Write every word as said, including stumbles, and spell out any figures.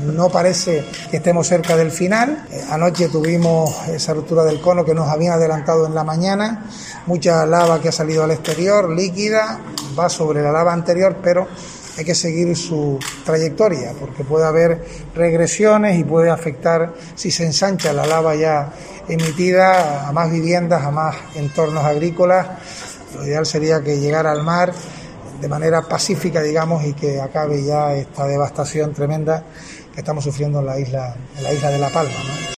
no parece que estemos cerca del final. Eh, anoche tuvimos esa ruptura del cono que nos habían adelantado en la mañana, mucha lava que ha salido al exterior, líquida, va sobre la lava anterior, pero hay que seguir su trayectoria porque puede haber regresiones y puede afectar, si se ensancha la lava ya emitida, a más viviendas, a más entornos agrícolas. Lo ideal sería que llegara al mar de manera pacífica, digamos, y que acabe ya esta devastación tremenda que estamos sufriendo en la isla, en la isla de La Palma, ¿no?